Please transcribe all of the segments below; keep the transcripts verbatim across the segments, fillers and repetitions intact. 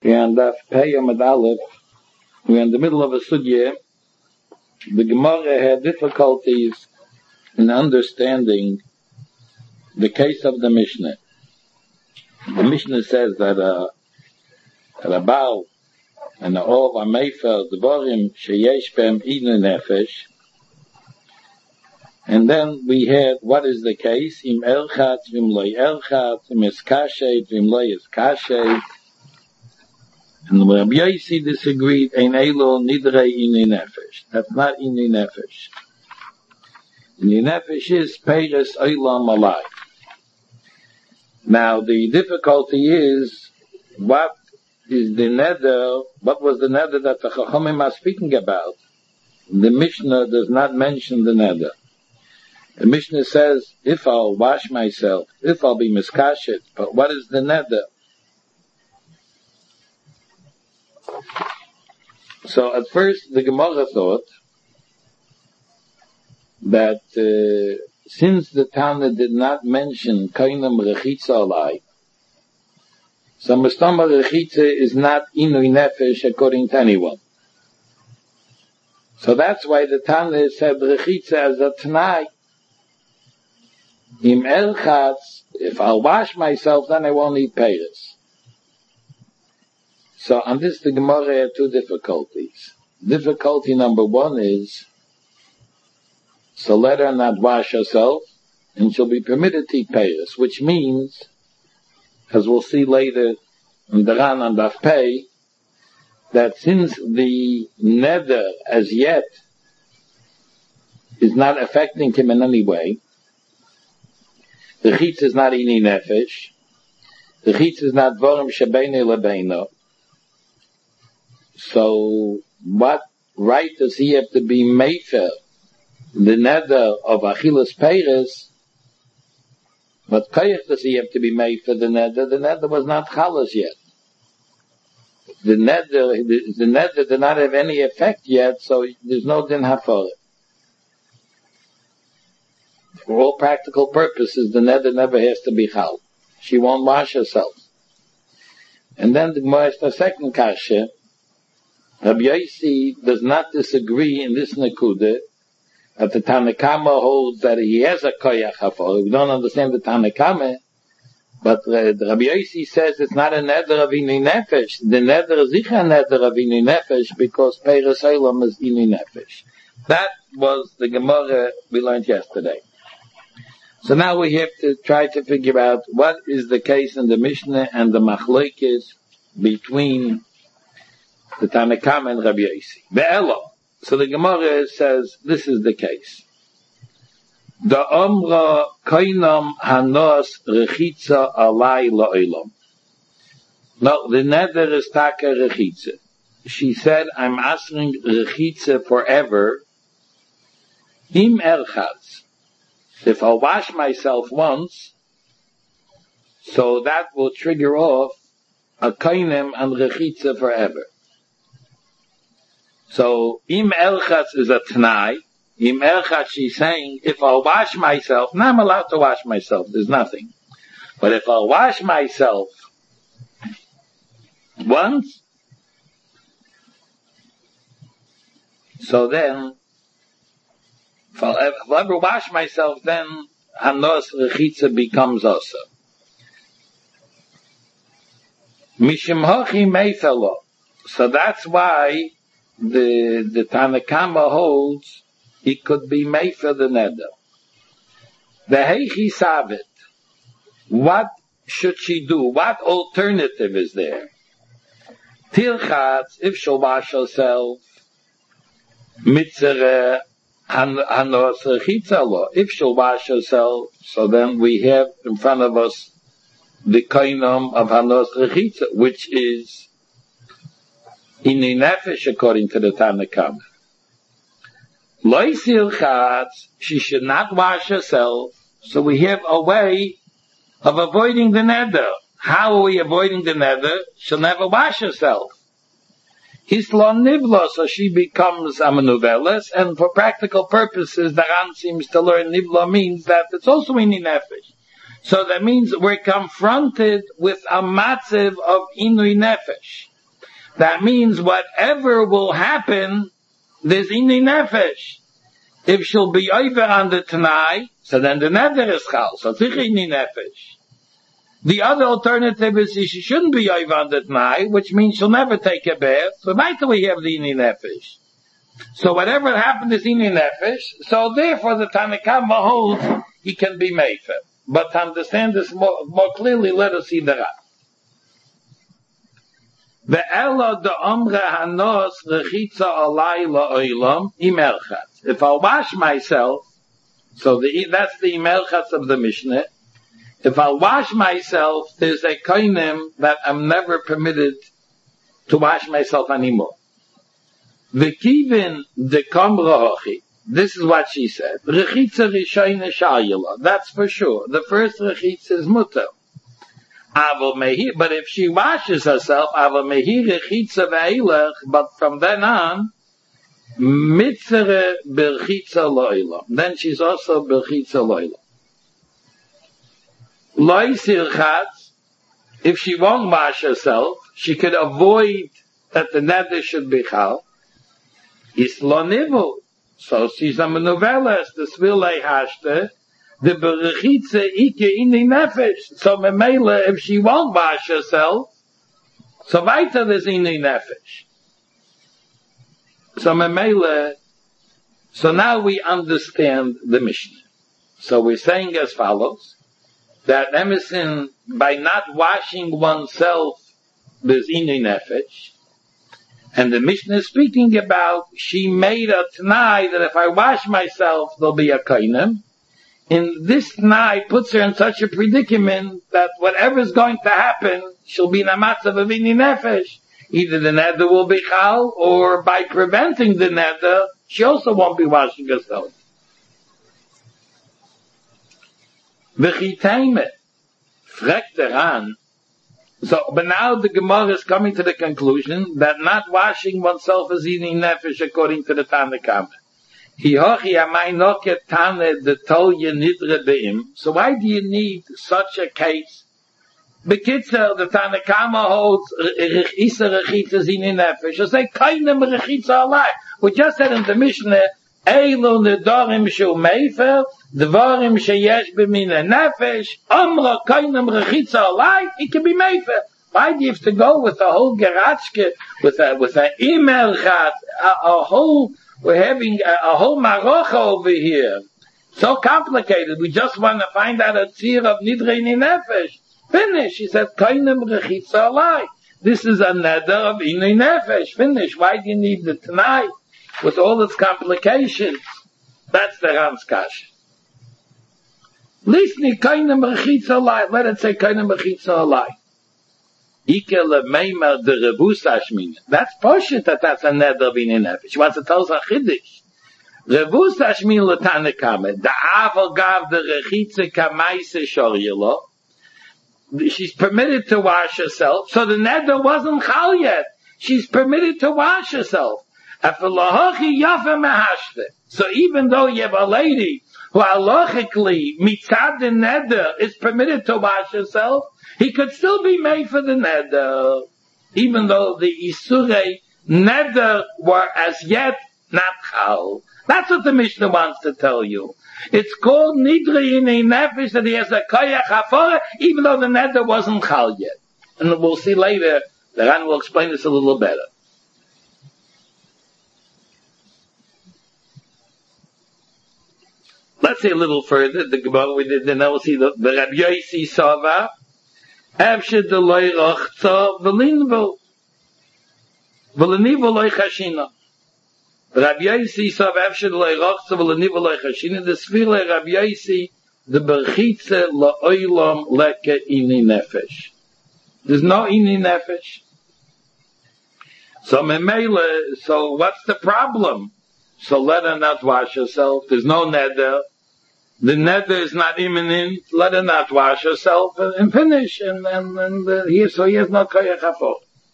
And Daf Pei Amud Aleph, we're in the middle of a sugya. The Gemara had difficulties in understanding the case of the Mishnah. The Mishnah says that a uh, Baal and a Ov Amefer Dvorim Sheyesh Bem Inu Nefesh. And then we had what is the case? Im Elchat, Vim Loi Elchat, Im Eskashet, Vim Loi Eskashet. And Rabbi Yossi disagreed, Ein Elo Nidrei Inu Nefesh. That's not Inu Nefesh. Inu Nefesh is Peiris Olam Alai. Now the difficulty is, what is the neder, what was the neder that the Chachamim are speaking about? The Mishnah does not mention the neder. The Mishnah says, if I'll wash myself, if I'll be miskashet, but what is the neder? So at first the Gemara thought that uh, since the Tana did not mention kainam rechitza alai, so mustama rechitza is not inui nefesh according to anyone. So that's why the Tana said rechitza as a t'nai. Im elchatz, if I'll wash myself, then I won't eat peiros. So on this the Gemara had two difficulties. Difficulty number one is, so let her not wash herself, and she'll be permitted to eat peiros, which means, as we'll see later in the Ran and Daf Pei, that since the neder as yet is not affecting him in any way, the chitz is not ini nefesh, the chitz is not vorim shebeinu lebeinu. So, what right does he have to be mefer the neder of achilas peiros? What koyach does he have to be mefer the neder? The neder was not chalas yet. The neder, the, the neder did not have any effect yet, so there's no din haforet. For all practical purposes, the neder never has to be chal. She won't wash herself. And then the Gemara has the second kasha. Rabbi Yossi does not disagree in this nekuda that the Tanakama holds that he has a koyach hafor. We don't understand the Tanakama, but uh, Rabbi Yossi says it's not a neder of inu nefesh. The neder is sicher a neder of inu nefesh because peiros olam is inu nefesh. That was the Gemara we learned yesterday. So now we have to try to figure out what is the case in the Mishnah and the machlokes between the Tanakam and Rabbi Yossi. Ve'elo. So the Gemara says this is the case. The Omra Kainam Hanos Rechitza Alai La'olam. No, the neder is Taka Rechitza. She said, I'm asking Rechitza forever. Im Erchatz. If I wash myself once, so that will trigger off a Kainem and Rechitza forever. So, im elchatz is a t'nai. Im elchatz, she's saying, if I'll wash myself, now I'm allowed to wash myself, there's nothing. But if I'll wash myself once, so then, if I'll, if I'll ever wash myself, then hanos rechitza becomes also. Mishim hochi meithalo. So that's why The, the Tanakama holds it could be made for the neder. The heichi sabit. What should she do? What alternative is there? Tilchatz, if she'll wash herself, mitzere hanos rechitzalo. If she'll wash herself, so then we have in front of us the koinam of hanos rechitza, which is Inu nefesh according to the Tanakam. Lo silchatz, she should not wash herself, so we have a way of avoiding the neder. How are we avoiding the neder? She'll never wash herself. Hislon nivlo, so she becomes a menuveles, and for practical purposes, the Ran seems to learn nivlo means that it's also inu nefesh. So that means we're confronted with a matziv of inui nefesh. That means whatever will happen, there's Ini Nefesh. If she'll be over on the Tanai, so then the Neder is Chal, so it's Ini Nefesh. The other alternative is she shouldn't be over on the Tanai, which means she'll never take a bath, so why do we have the Ini Nefesh? So whatever happened is Ini Nefesh, so therefore the Tanakama holds he can be Mefer. But to understand this more, more clearly, let us see the Rat. Ve'ela de omre hanos rechitza alai la'olam imelchatz. If I wash myself, so the, that's the imelchatz of the Mishnah. If I wash myself, there's a koinem that I'm never permitted to wash myself anymore. V'kivin de komra hochi. This is what she said. Rechitza rishayne shayila. That's for sure. The first rechitza is mutter. But if she washes herself, but from then on, mitzere berchitza lo'ila. Then she's also berchitza lo'ila. Lo'isirchatz, if she won't wash herself, she could avoid that the neder should be chal. Islonivu. So she's a menuveles, the svilei hashte, the berechitze ike ini nefesh. So memele, if she won't wash herself, so weiter there's ini nefesh. So memele, so now we understand the Mishnah. So we're saying as follows, that Emerson, by not washing oneself, there's ini nefesh. And the Mishnah is speaking about, she made a t'nai that if I wash myself, there'll be a kainem. And this t'nai puts her in such a predicament that whatever is going to happen, she'll be in a matzav of ini nefesh. Either the neder will be chal, or by preventing the neder, she also won't be washing herself. V'chitayme, frekt eran. So, but now the Gemara is coming to the conclusion that not washing oneself is ini nefesh according to the Tanakama. So why do you need such a case? Bekitzer, the Tanakama holds Isa Rechitza is ini nefesh. So say, Kainem Rechitza alai. We just said in the Mishnah, Eilu nedarim shel mefer, dvarim sheyesh b'mina nefesh, amra kainem rechitza alai, it can be mefer. Why do you have to go with a whole geratschke, with a, with an email chat, a, a whole, we're having a, a whole marocha over here. So complicated, we just want to find out a tzir of nidre ini nefesh. Finish, he said, kainem rechitza alai. This is a neder of ini nefesh. Finish, why do you need the t'nai? With all its complications, that's the Ram's Kash. Listen, kainem rechitza alai. Let it say kainem rechitza alai. Ike lemeimer de rebus ashmina. That's poshut that that's a neder b'ini nefesh. She wants to tell us a chiddush. Rebus ashmina l'tanekame. The aval gav the rechitza kamaise shoryelo. She's permitted to wash herself, so the neder wasn't chal yet. She's permitted to wash herself. So even though you have a lady who halachically mitzad the neder is permitted to wash herself, he could still be made for the neder, even though the isurei neder were as yet not chal. That's what the Mishnah wants to tell you. It's called nidri ini nefesh that he has a koyach hafara, even though the neder wasn't chal yet. And we'll see later, the Ran will explain this a little better. Let's say a little further, the Gemara we did, then we'll see the, the Rabbi Yossi Sava, Avshe de loy rochza v'linvo, v'lenivo loy chashina. Rabbi Yossi Sava, Avshe de loy rochza v'lenivo loy chashina, the Sfile Rabbi Yossi, the berchitze la'olam leke ini nefesh. There's no ini nefesh. So memele, so what's the problem? So let her not wash herself. There's no neder. The neder is not imminent. Let her not wash herself and, and finish. And, and, and uh, here, so he has no koyach hafot.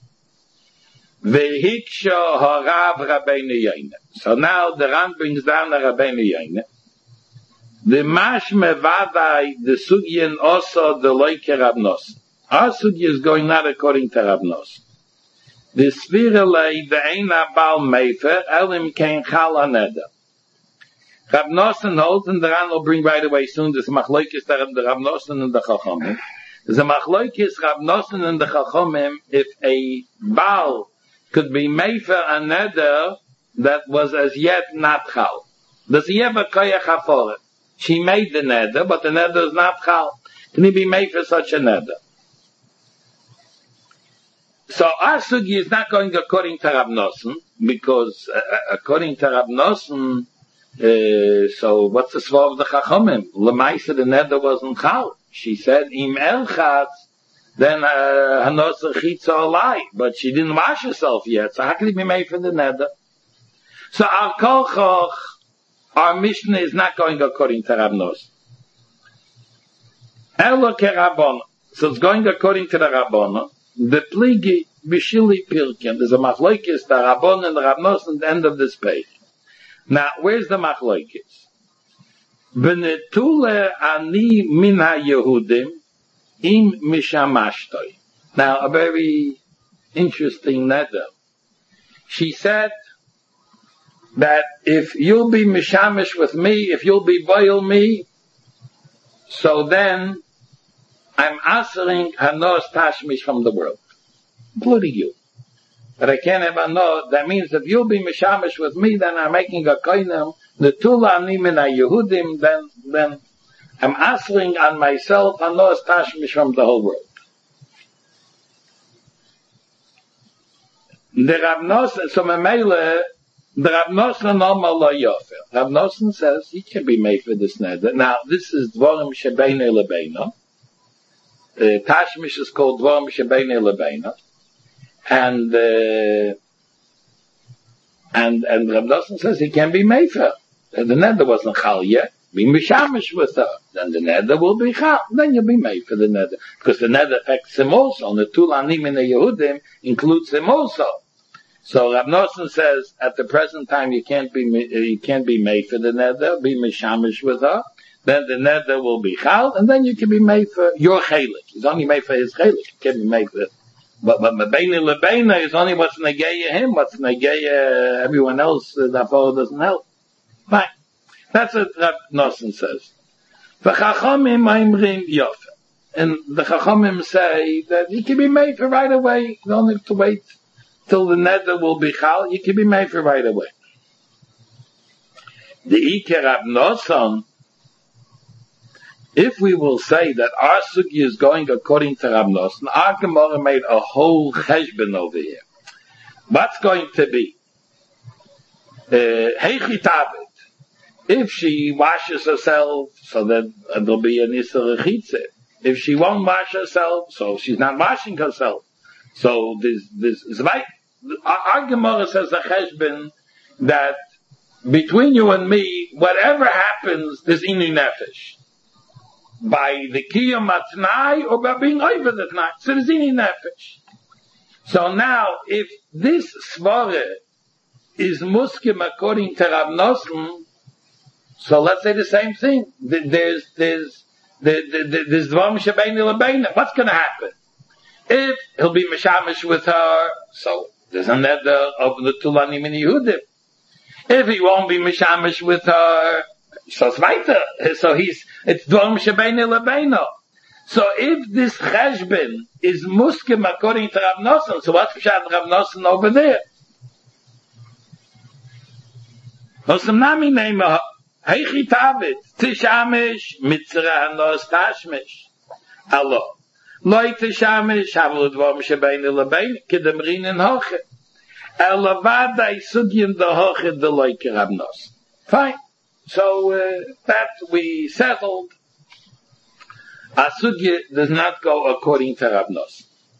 Vehiksha harav Rabbeinu Yoina. So now the Ran brings down the Rabbeinu Yoina. The mashme vadai, the sugyan also the loike Rabnos. Our sugya is going not according to Rabnos. the Svirele, the Eina Baal Mefer, Elim Kein Chal Aneder. Rav Nosson holds, and the Ran will bring right away soon, there's a Machloikis there, the Rav Nosson and the Chachomim. There's a Machloikis, Rav Nosson and the Chachomim, if a Baal could be Mefer Aneder that was as yet not Chal. Does he have a Koyach HaForet? She made the Neder, but the Neder is not Chal. Can he be made for such a Neder? So our sugi is not going according to Rav Nosson, because uh, according to Rav Nosson, uh, so what's the svar of the Chachomim? Lemaisa the Neder wasn't Chal. She said, Im Elchatz, then Hanosar Chitza Olai, but she didn't wash herself yet, so how can it be made for the Neder? So our Kolchoch, our Mishnah is not going according to Rav Nosson. Elo ke Rabbona. So it's going according to the Rabbona. The pligi b'shili pirkin. There's a machlokes, the Rabbona and the Rav Nosson at the end of this page. Now, where's the machlokes? B'netule ani min ha-Yehudim im mishamashtoi. Now, a very interesting neder. She said that if you'll be mishamish with me, if you'll be boil me, so then I'm answering hanos tashmish from the world, including you. But I can't have a no. That means if you'll be mishamish with me, then I'm making a koinem. The tula nimin Yehudim. Then, then I'm answering on myself hanos tashmish from the whole world. The Rav Nosson, so Memele, the Rav Nosson Omer Lo Yofer. Rav Nosson says he can be made for this neder. Now, this is Dvorim Shebeinu Lebeinu. Uh, Tashmish is called Dvorim Shebeinu Lebeinu. And, uh, and, and Rav Nosson says he can be made for. And the neder wasn't Chal yet. Be Mishamish with her. Then the neder will be Chal. Then you'll be made for the neder. Because the neder affects him also. And the Tulanim in the Yehudim includes him also. So Rav Nosson says, at the present time, you can't be you can't be made for the neder, be mishamish with her. Then the neder will be chal, and then you can be made for your chelik. He's only made for his chelik. You can't be made for. But but mebeina lebeina is only what's negeya him. What's negeya everyone else. Uh, that fellow doesn't help. Fine. That's what Rav Nosson says. V'chachamim ma'imrim yofer, and the chachamim say that he can be made for right away. You don't have to wait till the neder will be chal, you can be made for right away. The Iker Rav Nosson, if we will say that our sugi is going according to Rav Nosson, our Gemara made a whole cheshbon over here. What's going to be? Heichi Tavet. If she washes herself, so that there'll be an Isser Rechitze. If she won't wash herself, so she's not washing herself. So this, this, Zvai, our Gemara says the cheshbon that between you and me, whatever happens, there's inu nefesh. By the kiyum atnai or by being over the tnai. So there's inu nefesh. So now, if this svara is muskim according to Rav Nosson, so let's say the same thing. There's, there's, there's, there's dvarim shebeinu lebeinu. What's going to happen? If he'll be mishamish with her, so there's a neder of the Tulanim in Yehudim. If he won't be mishamish with her, so it's weiter. So he's, it's dvarim shebeinu lebeinu. So if this cheshbon is muskim according to Rav Nosson, so what's pshat Rav Nosson over there? Nosson nami neima, heichi tavet, tishamish, mitzra hanos tashmish. Allah. Leute shamish havol dvarim shebeinu lebeinu kedemrin in hoche. Elavada isugin the hoche the like Rav Nosson. Fine. So uh, that we settled. Our sugya does not go according to Rav Nosson.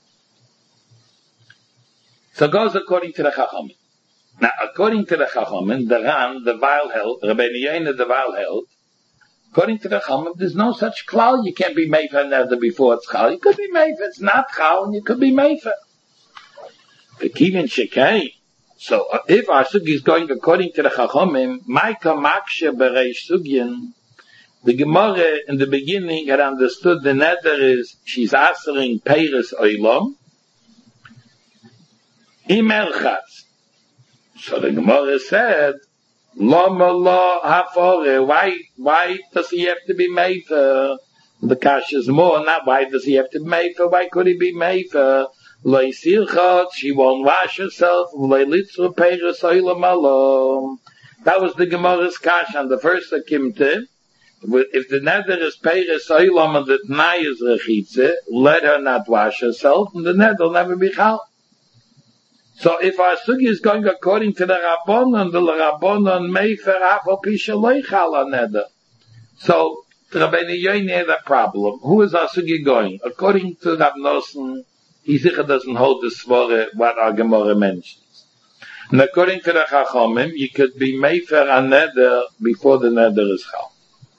So it goes according to the Chachamim. Now, according to the Chachamim, the Ran, the Weil held, Rabbeinu Yonah, the Weil held, according to the Chachamim, there's no such klal. You can't be made for another before it's chal. You could be made for it's not chal, and you could be made for. Kivin shekei. So uh, if our sugi is going according to the Chachamim, Maika Makshe Bereish Sugyan, the Gemara in the beginning had understood the neder is she's answering Peiris Oilom, Imelchatz. So the Gemara said, Lama la hafore, why, why does he have to be meifer? The kasha is more, not why does he have to be meifer, why could he be meifer? Loi sirchat, she won't wash herself, loi litzru peiris oilam alom. That was the Gemara's kasha on the first akimte. If the nether is peiris oilam and the t'nai is rechitze, let her not wash herself, and the nether will never be chal. So if our sugi is going according to the Rabbanon, the Rabbanon meifer afal pisha loy chala neder. So Rabbeinu Yoini had a problem. Who is our sugi going? According to Rav Nosson, he sicher doesn't hold the svore what our Gemara mentions. And according to the Chachomim, you could be meifer a neder before the neder is chal.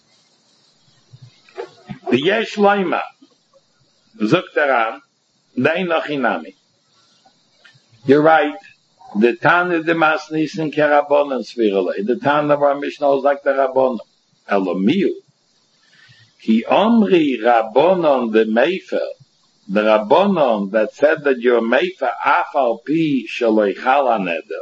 The yesh loima zuktaran dei nochinami. You're right. The Tana de Masnis and Kerabonon Svirale. The Tana of our Mishnah is like the Rabbonon. Elomiu. Ki omri Rabbonon the Meifer. The Rabbonon that said that you're Meifer afal pi shaloi chala neder.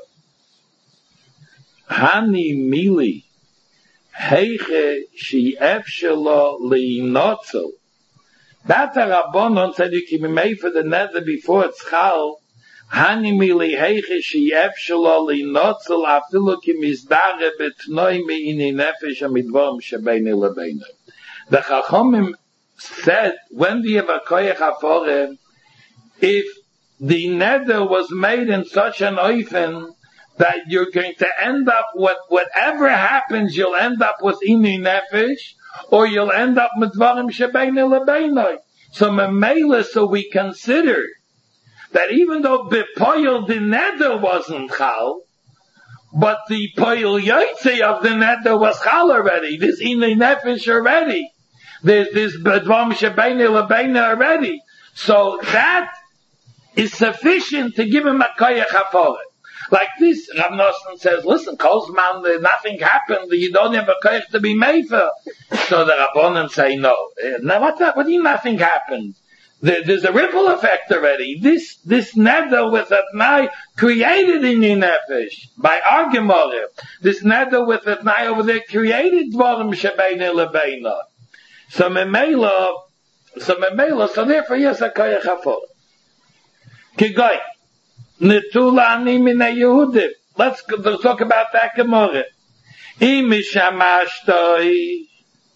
Hani mili. Heiche shi efshelo liinotzel. That the Rabbonon said you can be Meifer the neder before it's chal. Hani mili heiche shi efshelo liinotzel afilu ki mizdare betnoi me'ini nefesh amidvom shebeini lebeini. The Chachomim said, when the Yevakoyach Haforem, if the neder was made in such an oifen that you're going to end up with whatever happens, you'll end up with ini nefesh, or you'll end up with dvarim shebeini lebeini. So memela, so we consider that even though bepoil the neder wasn't chal, but the poil yotze of the neder was chal already. This ini nefesh already. There's this dvarim shebeini lebeini already. So that is sufficient to give him a koyach haforeh. Like this, Rav Nosson says, listen, Kozman, nothing happened, you don't have a koyach to be meifer. So the Rabbonim say, no. Now what, what do you nothing happened? There, there's a ripple effect already. This, this neder with a t'nai created in your nefesh by our Gemara. This neder with a t'nai over there created dvarim shebeini lebeini. So memela, so memela, so therefore yes, a koyach haforeh. Kigoy. Netula ani min Yehudim. Let's talk about that Gemara. Im mishamashtoi.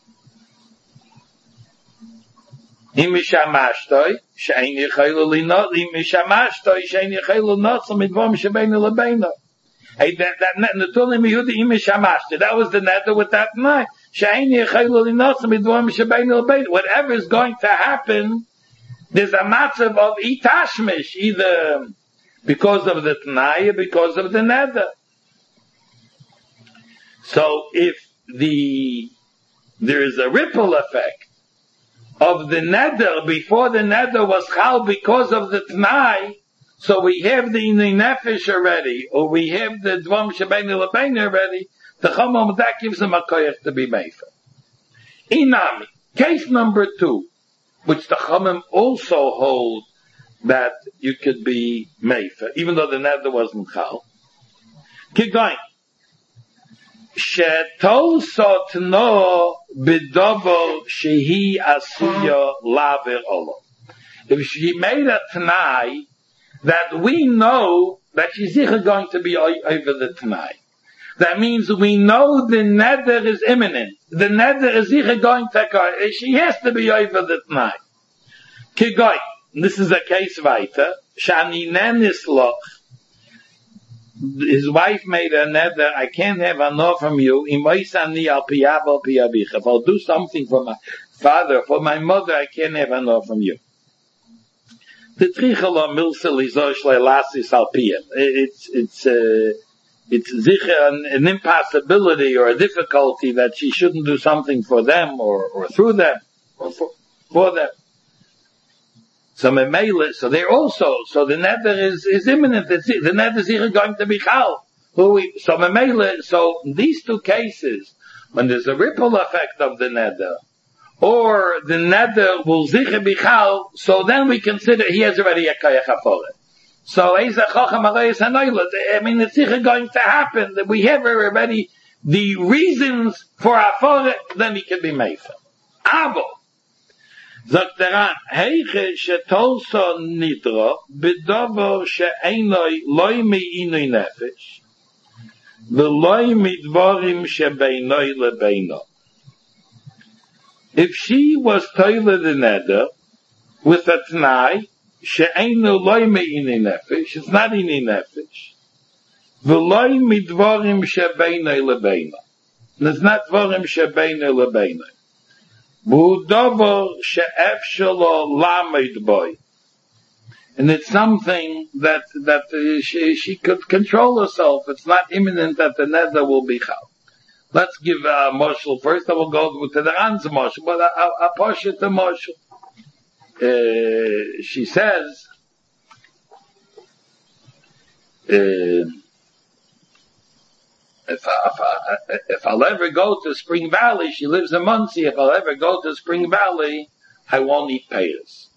Im mishamashtoi. Shein yichaylu linot. Im mishamashtoi. Shein yichaylu notza midvom shebeini lebeini. Hey, that, that, netula mi Yehudim im mishamashtoi. That was the neder with that night. Shein yichaylu linotza midvom shebeini lebeini. Whatever is going to happen, there's a matzav of itashmish, either because of the t'nai, because of the neder. So if the, there is a ripple effect of the neder before the neder was chal because of the t'nai, so we have the nefesh already, or we have the dvam shebeini lebeini already, the chomom that gives them a koyach to be meifer. Inami, case number two, which the chomom also hold that you could be meifer, even though the neder wasn't chal. Keep going. Shetol sotno b'dovo shehi asuya laver olo. If she made a t'nai that we know that she's either going to be over the t'nai, that means we know the neder is imminent. The neder is either going to go. She has to be over the t'nai. Keep going. This is a case weiter. Shani nenisloch. His wife made a neder, I can't have enough from you. If I'll do something for my father, for my mother, I can't have enough from you. The trichelo milsel is lasis alpiyah. It's, it's, uh, it's an, an impossibility or a difficulty that she shouldn't do something for them or, or through them or for, for them. So memela, so they're also, so the neder is, is imminent. It's, the neder is either going to be chal. So memela, so in these two cases, when there's a ripple effect of the neder, or the neder will zicher be chal, so then we consider he has already a koyach haforeh. So, I mean, it's going to happen that we have already the reasons for our father, then he can be made. Abo. Sagt daran, heiche shetolso nidro, bedobo she'enoi loi mi'inoi nefesh, ve'loi midvorim she'beinoi lebeino. If she was toilet the neder, with a t'nai, she'enu loi mi'inoi nefesh, it's not inoi nefesh, ve'loi midvorim she'beinoi lebeino. And it's not dvorim she'beinoi lebeino. Budovo she'efshelo lamed boy. And it's something that, that uh, she, she could control herself. It's not imminent that the neder will be chal. Let's give a moshel first, then we'll go to the answer moshel, but a push it to moshel. Uh, she says, uh, If, I, if, I, if I'll ever go to Spring Valley, she lives in Muncie, if I'll ever go to Spring Valley, I won't eat payas.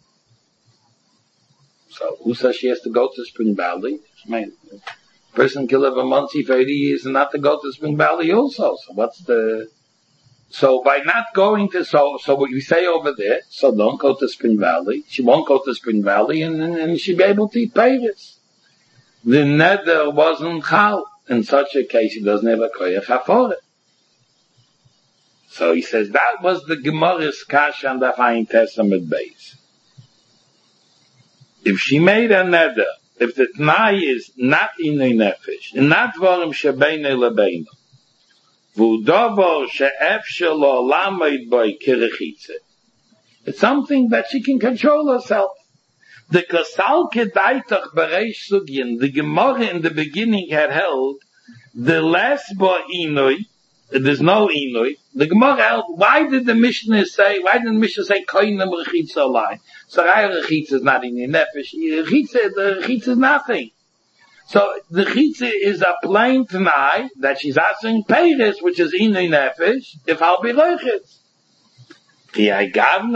So, who says she has to go to Spring Valley? I mean, a person can live in Muncie for eighty years and not to go to Spring Valley also. So what's the... So by not going to... So so what you say over there, so don't go to Spring Valley. She won't go to Spring Valley and, and, and she'll be able to eat payas. The neder wasn't chal. In such a case, he doesn't have a koyach haforet. So he says that was the Gemara's kasha on the Chaim Testament base. If she made a neder, if the t'nai is not inoi nefesh, and not dvorim shebeinu lebeinu, v'udovo she'efshelo lamed boy kirechitze, it's something that she can control herself. The Kosal Kedaitach Bereish Sugyan, the Gemara in the beginning had held, the less bo inoi, there's no inoi, the Gemara held, why did the Mishnah say, why did the Mishnah say, Koinem Rechitza Olai? So Rechitza is not in your nefesh, Rechitza, the Rechitza is nothing. So the Rechitza is a plain t'nai, that she's asking Peiris, which is inoi nefesh, if I'll be Rechitz. So then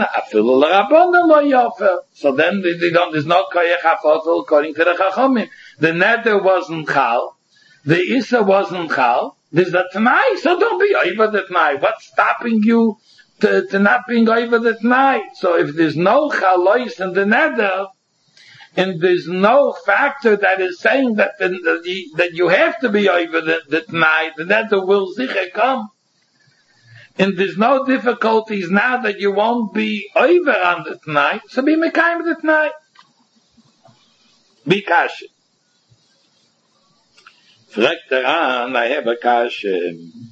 they, they don't, there's no koyach hafotel according to the Chachamim. The neder wasn't chal, the Issa wasn't chal, there's a t'nai, so don't be over the t'nai. What's stopping you to, to not being over the t'nai? So if there's no chalois in the neder, and there's no factor that is saying that the, the, that you have to be over the, the t'nai, the neder will sicher come. And there's no difficulties now that you won't be over on the tonight, so be mekayim the tonight. Be kasha. Fragt daran, I have a kasha.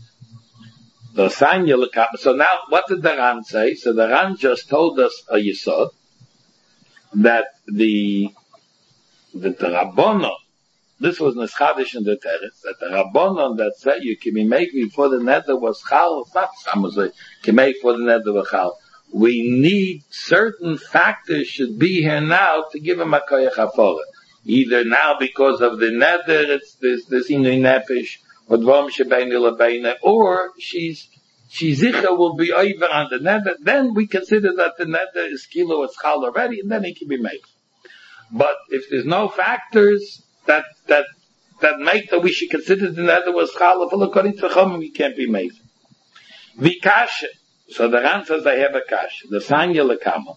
So now, what did the Ran say? So the Ran just told us a yisod, that the, that the Rabbonon, this was Neschadish in the Teretz, that the Rabbonon that said you can be made before the neder was chal, it's not Samozay, can make before the neder was chal. We need certain factors should be here now to give him a koyach haforet. Either now because of the neder, it's this, this inui nefesh, or dvom shebeinu lebeinu, or she's, she zicha will be over on the neder, then we consider that the neder is kilo, it's chal already, and then it can be made. But if there's no factors, that, that, that make that we should consider the neder was chalafal according to Chachamim, we can't be made. Vikasha. So the Ran says they have a kasha. The Sanya lekama.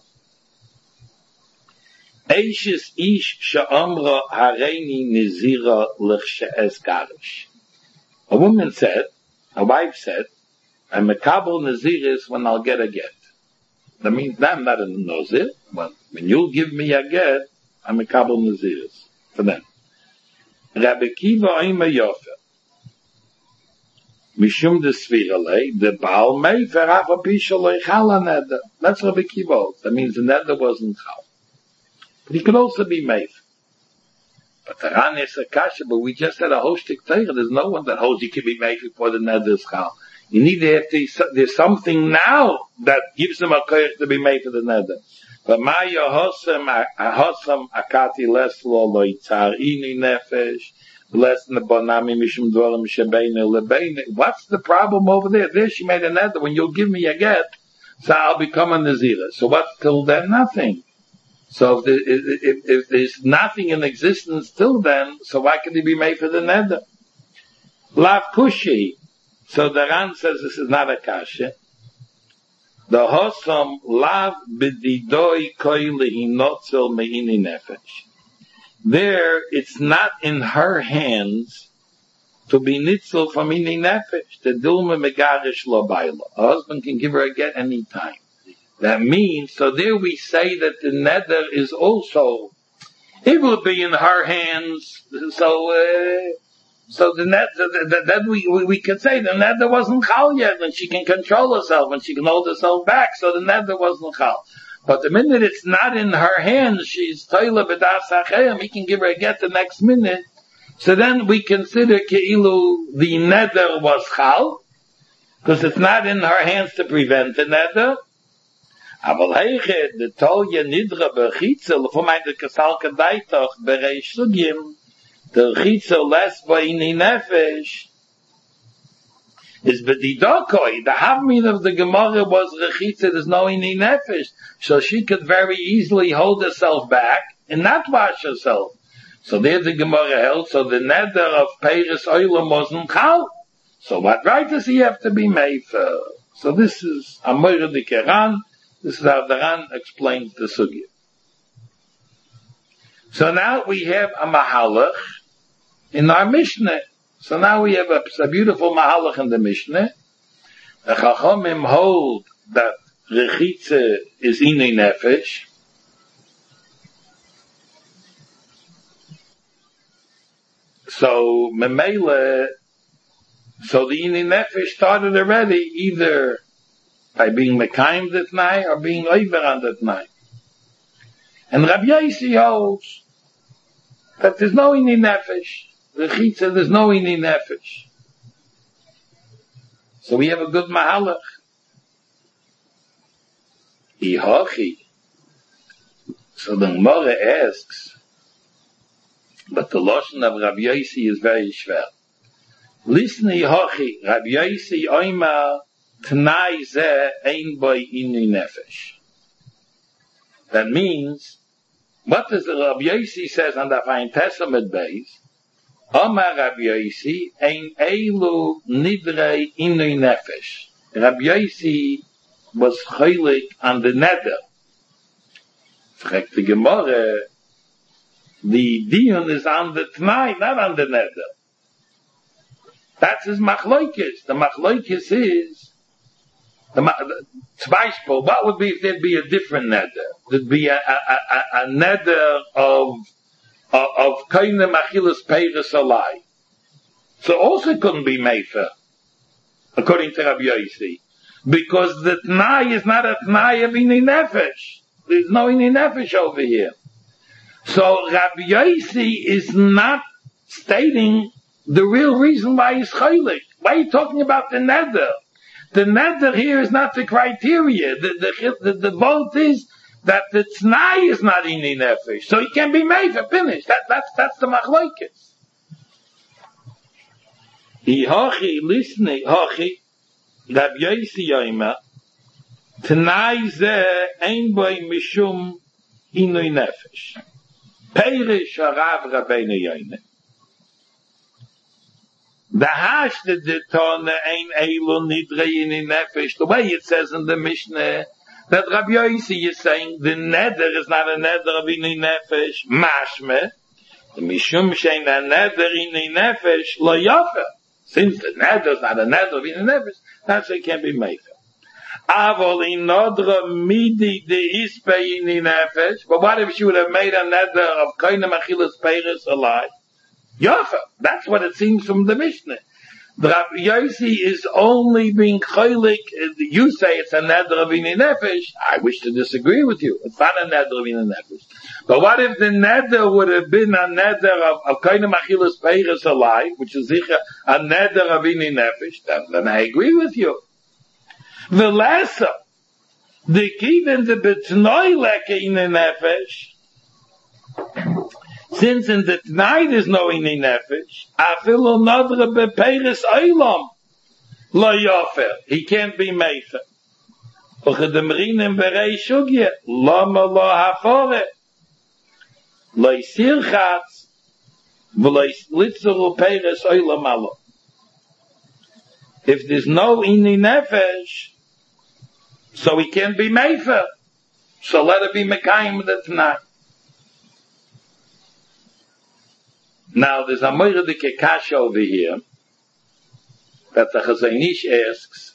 Eishis ish sha'amra hareini nizira l'chshe'ez garish. A woman said, a wife said, I'm a kabul naziris when I'll get a get. That means I'm not a nazir. When, when you'll give me a get, I'm a kabul naziris. For them. Rabbi Kiva Oima Yofer. Mishum de Svirale, the Baal Mefer Hafa Pishaloi Chala Neder. That's Rabbi Kiva. That means the Neder wasn't Chal. But he could also be Mefer. But the Ran is a kasha, but we just had a hostik Teira. There's no one that holds you can be Mefer before the Neder is Chal. You need to have to, there's something now that gives them a koyach to be made for the Neder. But ma yohosem ahosem akati leslo lo yitzar ini nefesh lesne bonami mishum dvorim shebeinu lebeinu. What's the problem over there? There she made a neder. When you'll give me a get, so I'll become a nazira. So what till then? Nothing. So if, there, if, if there's nothing in existence till then, so why can he be made for the neder? Lav kushi. So the Ran says this is not a kasha. The hosam lav b'didoi koili hinotzel me'ini nefesh. There, it's not in her hands to be nitzel from ini nefesh. The dulme megarish lo baila. A husband can give her a get any time. That means, so there we say that the neder is also, it will be in her hands. So, uh, so the neder, that, that we, we, we could say the neder wasn't chal yet, and she can control herself, and she can hold herself back, so the neder wasn't chal. But the minute it's not in her hands, she's toila b'das hachayim, he can give her a get the next minute. So then we consider keilu the neder was chal, because it's not in her hands to prevent the neder. Aber heiche, the tolje nidra bechitzel, for my the kasalka daitoch, bereish sugim, the chitzel less by ini nefesh, is bedidokoi. The havmin of the Gemara was rechitzel, there's no ini nefesh, so she could very easily hold herself back and not wash herself. So there the Gemara held, so the neder of Peiris Oilam wasn't chal. So what right does he have to be made for? So this is Amor de Keran. This is how the Ran explains the sugya. So now we have a mahalach in our Mishnah. So now we have a, a beautiful mahalach in the Mishnah. The Chachamim hold that rechitze is inei nefesh. So memele, so the inei nefesh started already either by being mekayim that night or being over on that night. And Rabbi Yossi holds that there's no inei nefesh. Rechitza, there's no inei nefesh. So we have a good mahalach. Ihochi. So the Gemara asks, but the lashon of Rabbi Yossi is very schwer. Listen, Ihochi, Rabbi Yossi oima T'nai zeh ein boi inui nefesh. That means, what does the Rabbi Yossi says on the Fine Testament base? Omar Rabbi Yossi ein eilu nidrei inui nefesh. Rabbi Yossi was chaylik on the neder. Fragt the Gemara, the dion is on the t'nai, not on the neder. That's his machloikis. The machloikis is, The, the, Beispiel, what would be if there'd be a different neder? There'd be a, a, a, a neder of, of, of kainem achilas peiris alai. So also couldn't be mefer, according to Rabbi Yossi. Because the t'nai is not a t'nai of inei nefesh. There's no inei nefesh over here. So Rabbi Yossi is not stating the real reason why he's chaylik. Why are you talking about the neder? The neder here is not the criteria. The, the, the, the vote is that the t'nai is not inei nefesh. So he can be made for finish. That, that's, that's the machlokes. Ihochi, listen, Ihochi, Rabbi Yossi yoima, t'nai zeh ein boi mishum inei nefesh. Peirish harav rabbeinu yoime. The hash the detone ein eilu nidrei inei nefesh. The way it says in the Mishnah that Rabbi Yossi is saying the neder is not a neder of inei nefesh. Mashme, the mishum shein a neder inei nefesh lo yofer. Since the neder is not a neder of inei nefesh, that's why it can't be made. Avol in nodra midi de ispe inei nefesh. But what if she would have made a neder of kainem achilas peiris alive? Yofa, that's what it seems from the Mishnah. The Rabbi Yossi is only being chaylik. You say it's a neder of inei nefesh. I wish to disagree with you. It's not a neder of inei nefesh. But what if the neder would have been a neder of, of kainem achilas peiris alive, which is sicher a neder of inei nefesh? Then, then I agree with you. The lesser, the kiven the betnoi leke inei nefesh. Since in the night there's no inei nefesh, afilu nadra bepeiris oilam lo yofer. He can't be mefer. Uchedemrinim berei shugye lama lo hafore. Leisir chatz, v'leis litzur u'peres oilam alo. If there's no inni nefesh, so he can't be meifer. So let it be mekayim the tonight. Now there's a moiradike kasha over here that the Chazon Ish asks.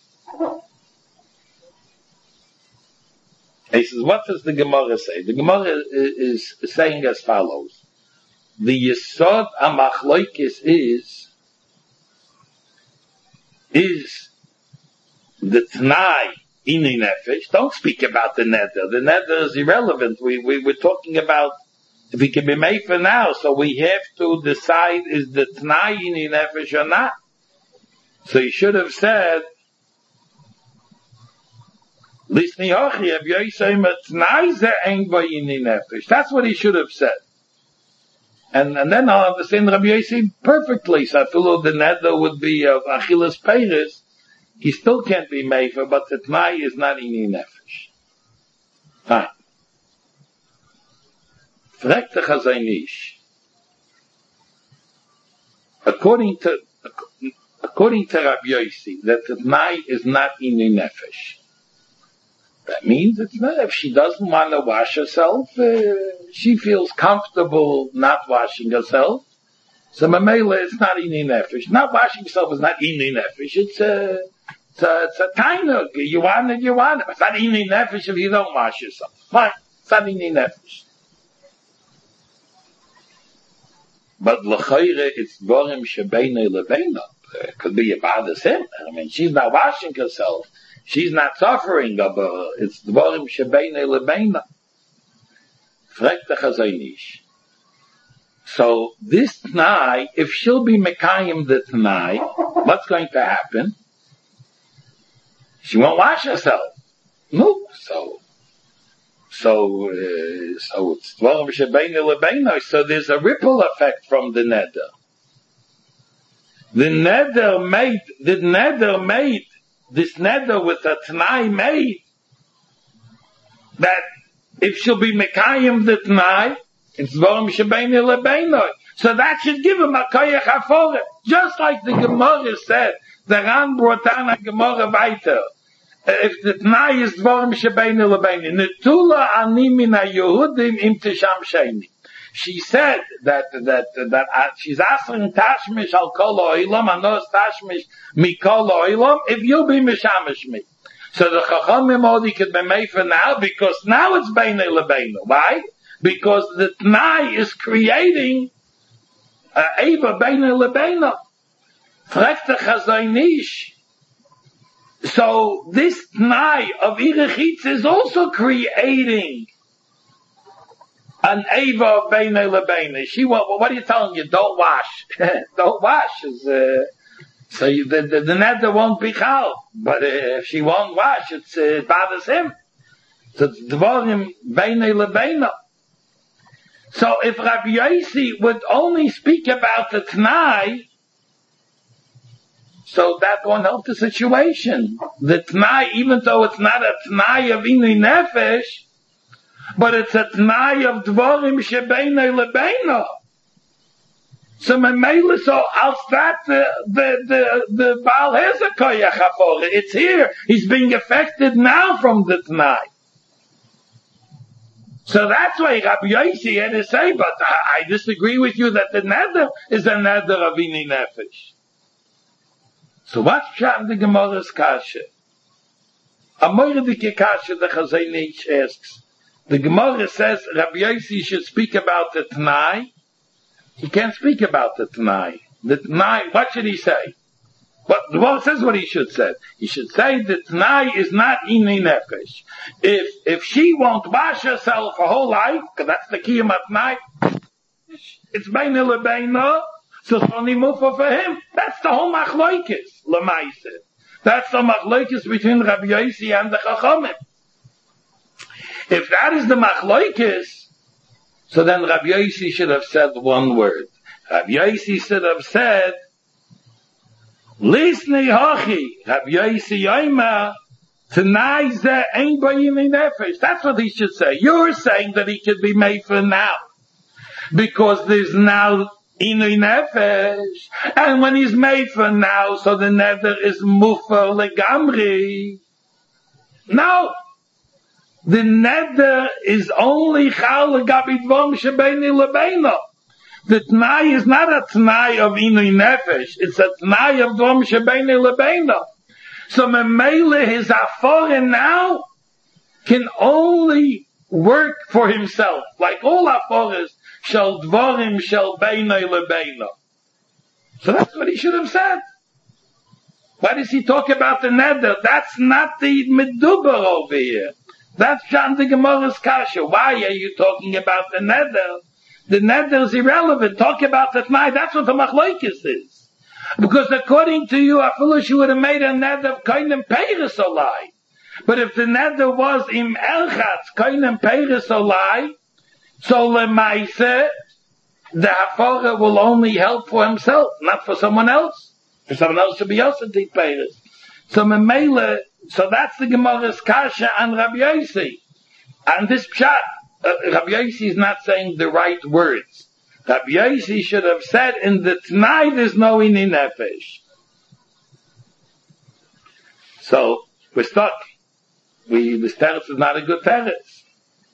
He says, what does the Gemara say? The Gemara is, is saying as follows. The Yesod HaMachloikis is, is the T'nai Inni Nefesh. Don't speak about the Neder. The Neder is irrelevant. We, we, we're talking about if he can be made for now, so we have to decide is the T'nai Inni Nefesh or not. So he should have said, that's what he should have said. And, and then I'll understand Rabbi Yossi perfectly. So I feel the neder would be of Achilles Peiris. He still can't be mefer, but the T'nai is not Inni Nefesh. Fine. Frek the Chazon Ish. According to, according to Rabbi Yossi, that the T'nai is not Inni Nefesh. That means it's not, if she doesn't want to wash herself, uh, she feels comfortable not washing herself. So Mamela, it's not Inni Nefesh. Not washing herself is not Inni Nefesh. It's a, it's a, it's a tainuk. You want it, you want it. It's not Inni Nefesh if you don't wash yourself. Fine. It's not Inni Nefesh. But l'chayre, it's Dvorim Shebeina Lebeina. It could be about the same. I mean, she's not washing herself. She's not suffering, but it's Dvorim Shebeina Lebeina. Frek the Chazon Ish. So this T'nai, if she'll be Mekayim the T'nai, what's going to happen? She won't wash herself. No. So, so, uh, so it's Dvorim Shebeina Lebeina. So there's a ripple effect from the neder. The neder made, the neder made, this neder with a T'nai made, that if she'll be Mekayim the T'nai, it's Dvorim Shebeina Lebeina. So that should give him a koyach haforet. Just like the Gemara said, the Ran brought down a Gemara weiter. If the T'nai is Dvorim Shebeina Lebeina, Netula ani min ha-Yehudim im tisham sheni. She said that, that, that, uh, she's asking tashmish al kol oilam, anos tashmish mi kol oilam, if you'll be mishamish me. So the Chachamim only could be made for now, because now it's Beina Lebeina. Why? Because the T'nai is creating uh, Eva Beina Lebeina. Frek the Chazon Ish. So this T'nai of Irechitz is also creating an Eva of Beina Lebeina. She, what, what are you telling you? Don't wash. Don't wash. Is, uh, so you, the, the, the neder won't be chal. But uh, if she won't wash, it's, uh, it bothers him. So it's Dvorim Beina Lebeina. So if Rabbi Yossi would only speak about the T'nai, so that won't help the situation. The T'nai, even though it's not a T'nai of Inni Nefesh, but it's a T'nai of Dvorim Shebeina Lebeina. So Mamela, so I'll start the, the, the, the Baal has a koyach haforet. It's here. He's being affected now from the T'nai. So that's why Rabbi Yossi had to say, but I, I disagree with you that the neder is a neder of Inni Nefesh. So what's Pshat the Gemara's kasha? A moiradike kasha the Chazon Ish asks. The Gemara says Rabbi Yossi should speak about the T'nai. He can't speak about the T'nai. The T'nai, what should he say? But the Gemara says what he should say. He should say the T'nai is not Inni Nefesh. If, if she won't wash herself her whole life, because that's the key of T'nai, it's Beina Lebeina, so it's only mufa for him. That's the whole Machloikis, Lamaise. That's the Machloikis between Rabbi Yossi and the Chachamim. If that is the Machloikis, so then Rabbi Yossi should have said one word. Rabbi Yossi should have said, Lisnei Hachi, Rabbi Yossi Yoima, T'nai Zeh Ein Bo Inni Nefesh. That's what he should say. You're saying that he could be made for now. because there's now inui nefesh, and when he's made for now, so the neder is mufa legamri. No, the neder is only chal legabi dvom shebeini lebeino. The t'nai is not a t'nai of inui nefesh, it's a t'nai of dvom shebeini lebeino. So memele his aforin now can only work for himself, like all aforis shall dvorim shall beinoi lebeino. So that's what he should have said. Why does he talk about the neder? That's not the meduber over here. That's Shan the Gemara's kasha. Why are you talking about the neder? The neder is irrelevant. Talk about the t'nai. That's what the machlokes is. Because according to you, I feel you would have made a neder of koinem peiris olai. But if the neder was im elchatz koinem peiris olai, so lemaise, the hafara will only help for himself, not for someone else. For someone else to be also take peiris. So memele, so that's the Gemara's kasha on Rabbi Yossi. And this pshat, uh, Rabbi Yossi is not saying the right words. Rabbi Yossi should have said in the t'nai there's no inui nefesh. So we're stuck. We this teretz is not a good teretz.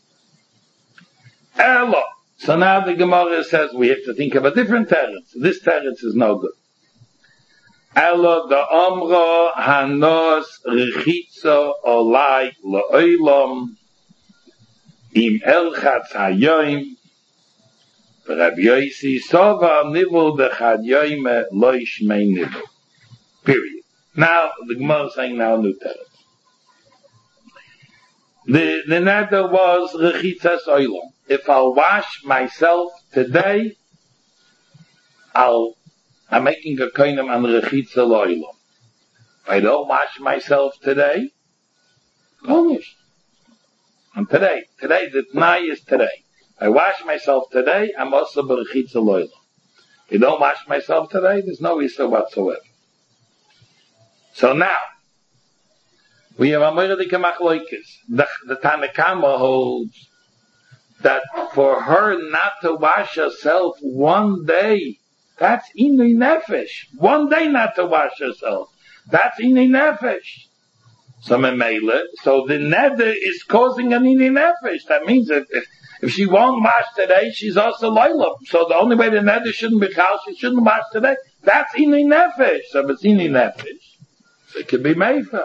Elo. So now the Gemara says we have to think of a different teretz. This teretz is no good. Elo the omro hanos rechitzo olai lo'olam im elchatz hayoim. Rabbi Yossi sova nivul dechad yoime lo yishmei nivul. Period. Now the Gemara is saying now a new teretz. The the neder was rechitzas oilom. If I'll wash myself today, I'll I'm making a koinem on rechitza oilom. If I don't wash myself today, gonish. And today, today the t'nai is today. I wash myself today, I'm also berechitza loyla. If I don't wash myself today, there's no issue whatsoever. So now, we have a moedik machloikis. The, the Tanakama holds that for her not to wash herself one day, that's inui nefesh. One day not to wash herself, that's inui nefesh. So memele, so the neder is causing an inui nefesh. That means that if If she won't wash today, she's also loyal. So the only way the neder shouldn't be chal, she shouldn't wash today. That's inui nefesh. So if it's inui nefesh, so it could be meifer.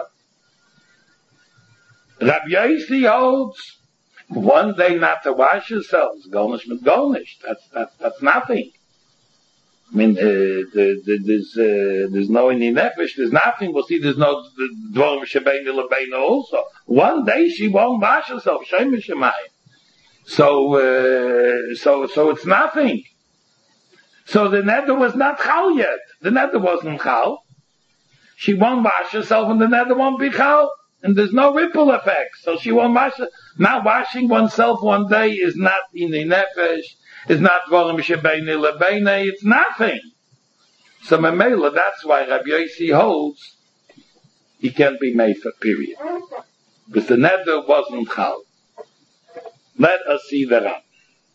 Rabbi Yossi holds one day not to wash yourself. Golnish mit golnish. That's that's that's nothing. I mean, uh, the, the, there's uh, there's no inui nefesh. There's nothing. We'll see. There's no dvorim shebeinu lebeinu also. One day she won't wash herself. Shem shemayim. So, uh, so, so it's nothing. So the neder was not chal yet. The neder wasn't chal. She won't wash herself and the neder won't be chal. And there's no ripple effect. So she won't wash her. Not washing oneself one day is not inui nefesh. It's not dvorim shebeinu lebeinu. It's nothing. So memela, that's why Rabbi Yossi holds he can't be made for period. Because the neder wasn't chal. Let us see the Ram.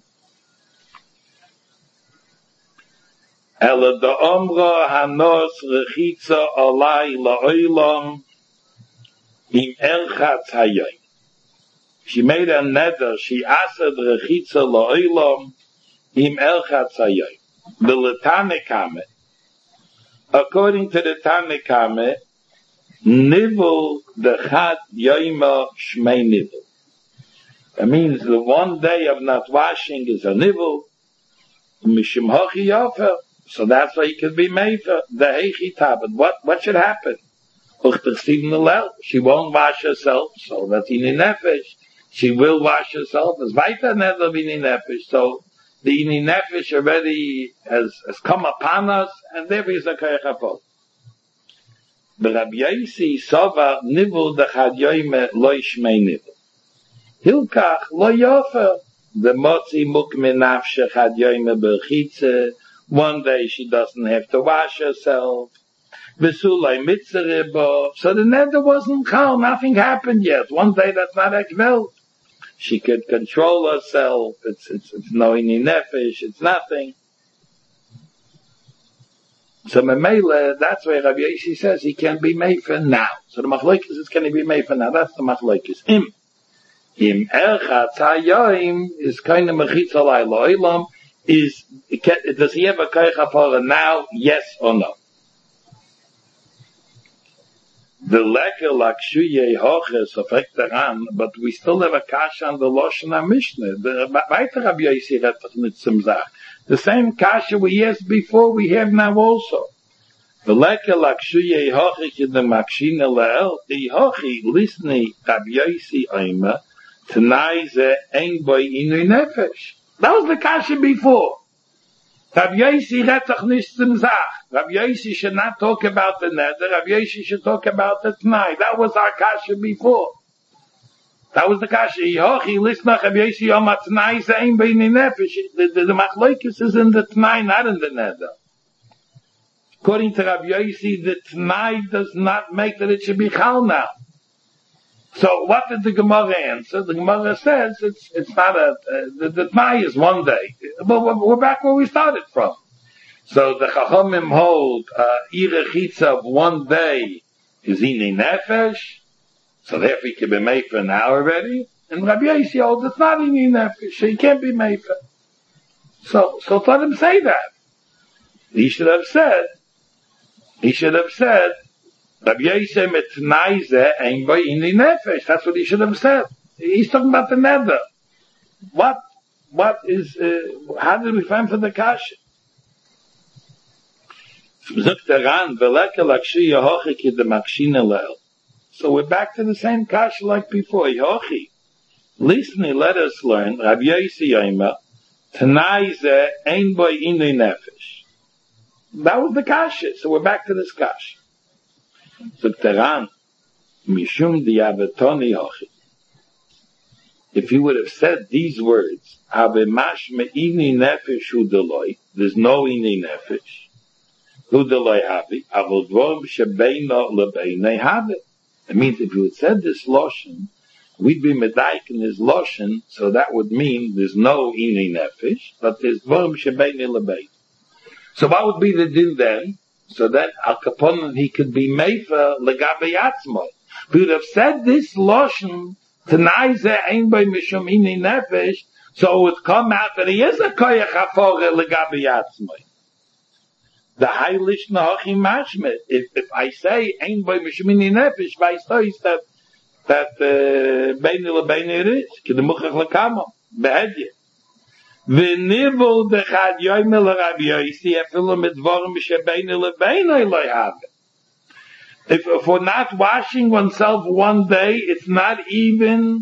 Ela da omra hanos rechitza alai la'olam im elchatz hayoim. She made a neder, she asad rechitza la'olam im elchatz hayoim. The Tanakame, according to the Tanakame, nivul dechad yoima shmei nivul. That means the one day of not washing is a nivul. Mishim hachi yofer. So that's why he can be made for the heichi tabet. What what should happen? She won't wash herself, so that's inui nefesh. She will wash herself. As weiter neder inui nefesh. So the inui nefesh already has, has come upon us, and there is a koyach hapot. But Rabbi Yossi sova nivul dechad yoime lo yishmei nivul. Hilkach lo yofer. The motzi mukme nafshe chad yoime berchitze. One day she doesn't have to wash herself. Besulay mitzerebo. So the neder wasn't chal. Nothing happened yet. One day that's not ekvelt. She could control herself. It's, it's, it's no ini nefesh. It's nothing. So Memele, that's why Rabbi Yosi says he can be made for now. So the machlokes is can he be made for now? That's the machlokes. Im, im erchatz hayoim is kind of mechitz alay lo'ilam. Is does he have a koich hafara now? Yes or no? The leker lakshuye hoches affect daran, but we still have a kasha on the Lashon HaMishnah. The weiter Rabbi Yosi redt doch nicht zum Sach. The same kasha we asked before, we have now also. The leker lakshuye hoches in the makshina le'el, the hochi lisni Rabbi Yosi oima, t'nai ze ein boi inu nefesh. That was the kasha before. Rabbi Yosi redt doch nicht zum Sach. Rabbi Yosi should not talk about the neder. Rabbi Yosi should talk about the t'nai. That was our kasha before. That was the kasha. Yehochi, listen to Rabbi Yosi, Yom HaT'nai Ze'en B'inei Nefesh. The, the, the machlokes is in the t'nai, not in the neder. According to Rabbi Yosi, the t'nai does not make that it should be chal now. So what did the Gemara answer? The Gemara says it's it's not a, uh, the, the t'nai is one day. But we're, we're back where we started from. So the Chachamim hold, uh, ire chitza of one day is inei nefesh. So therefore he can be made for now already. And Rabbi Yosi holds it's not inei nefesh. So he can't be made for. So, so let him say that. He should have said, he should have said, Rabbi Yosi metnaize ein boi inei nefesh. That's what he should have said. He's talking about the nether. What, what is, uh, how did we find for the kasha? So we're back to the same kasha like before. Yochi, listen, let us learn. Rabbi Yosi Yoima, Tanai ze ein boi inei nefesh. That was the kasha. So we're back to this kasha. So Teran, mishum diavetoni yochi. If he would have said these words, Ave mashme inei nefesh hu deloi, there's no inei nefesh. Hu deloi havi, avol dvorim shebeino lebeinei havi. It means if you had said this loshon, we'd be medaik in his loshon, so that would mean there's no inei nefesh, but there's dvorim shebeino lebein. So what would be the din then? So that al kaponim he could be mefer legabe yatzmo. If he would have said this loshon, t'nai ze ein boi mishum inei nefesh, so it would come out that he is a koyach hafore legabe yatzmo. The Heilish Nahachi Mashmet. If, if I say Ein Boi Mishmini Nefesh, Vaistois that that Beini Lebeini Rish, Kedemuchach Lekamo, Behedye. V'nivu dechad yoyme l'Rabbi Yosi, efilu mit dvorim shebeini lebeini lo have. If if we're not washing oneself one day, it's not even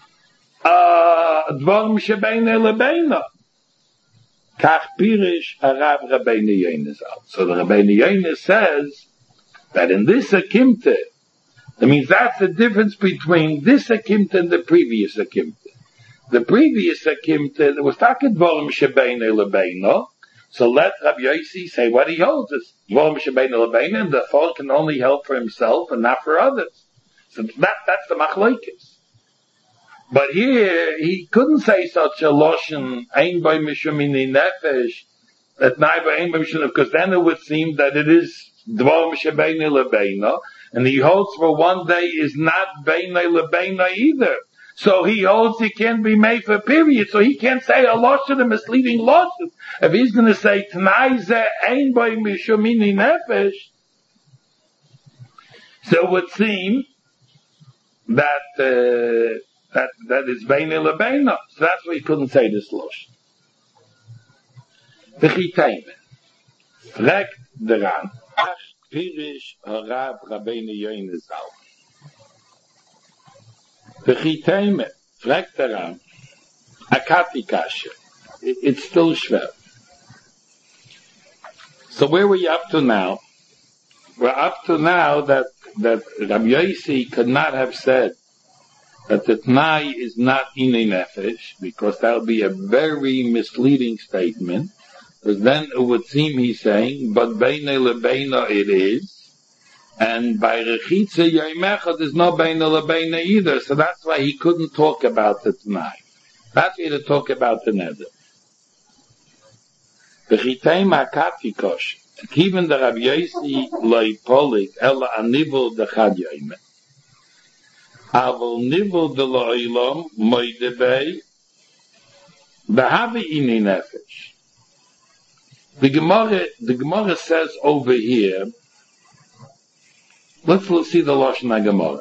uh dvorim shebeini lebeini. Kach pirish Arav Rabbeinu Yonis out. So the Rabbeinu Yonis says that in this akimte, that means that's the difference between this akimte and the previous akimte. The previous akimte, there was talking dvorim shebeinu lebeinu. So let Rabbi Yosi say what he holds is dvorim shebeinu lebeinu, and the fall can only help for himself and not for others. So that that's the machlokes. But here, he couldn't say such a loshon, ein boi mishum inei nefesh, that nai boi ein boi mishum, because then it would seem that it is dvorim shebeinu lebeinu, and he holds for one day is not beinei lebeinu either. So he holds he can't be made for a period, so he can't say a loshon, a misleading loshon. If he's going to say, t'nai ze ein boi mishum inei nefesh, so it would seem that, uh, That that is beinei lebeinu. So that's why he couldn't say this loshon. V'chitayme. Fragt daran. Ach pirish harav Rabbeinu Yonis Zal. V'chitayme. Fragt daran. Akati kasha. It's still schwer. So where were you up to now? We're up to now that that Rabbi Yosi could not have said that the t'nai is not inei nefesh, because that would be a very misleading statement, because then it would seem he's saying, but beinei lebeinu it is, And by Rechitza Yoimecha, there's no Beina Lebeina either, so that's why he couldn't talk about the Tanai. That's why to talk about the Neder. Bechitei Makati Kosh, even the Rabbi Yossi Loi Polik, Ela Anivul Dechad Yoime. Avol Nivul de Loilom, Moidebei, Behavi Ini Nefesh. The Gemara, the Gemara says over here, let's see the Lashon HaGemara.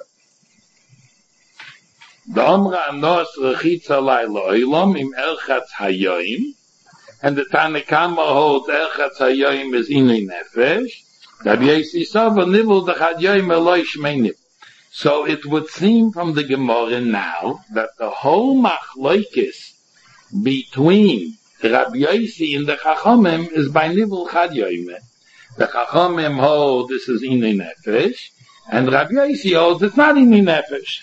The Omra Anos Rechitza Lai Loilom Im Erchatz Hayoim, and the Tanakama holds Erchatz Hayoim is Inei Nefesh. Rabbi Yossi Sava Nivul Dechad Yoim Eloi Shmei Nivul. So it would seem from the Gemara now that the whole Machlokes between Rabbi Yossi and the Chachamim is by Nivul Chad Yoim. The Chachamim hold this is Inei Nefesh, and Rabbi Yossi holds it's not Inei Nefesh.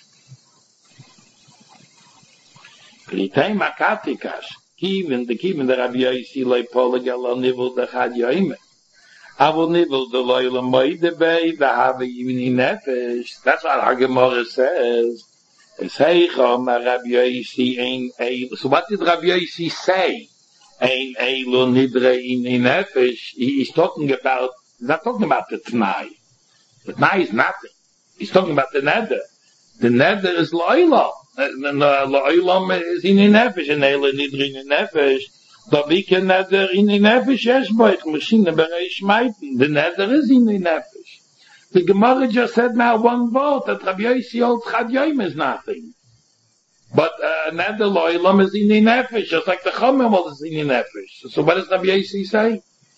Kritei Makatikash. Even the Kivin the Rabbi Yossi lay Poligel on Nivul Dechad Yoime. Avol Nivul the Loyal Moidebei the Have Yimini Nefesh. That's what our Gemara says. It's Heichom Rabbi Yossi Ein Eil. So what did Rabbi Yossi say? Ein Eilu Nidre Ini Nefesh. He's talking about. He's not talking about the T'nai. The T'nai is nothing. He's talking about the Neder. The Neder is Loyal. And Lo'olam is in nefesh, and Eile nidri in nefesh. Da we can Neder in nefesh yesh boich, Mashina bereish meiten. The Neder is in nefesh. The Gemara just said now one word, that Rabbi Yossi holds Chad Yoim is nothing. But uh, Neder Lo'olam is in nefesh, just like the Chomim is in nefesh. So what does Rabbi Yossi say?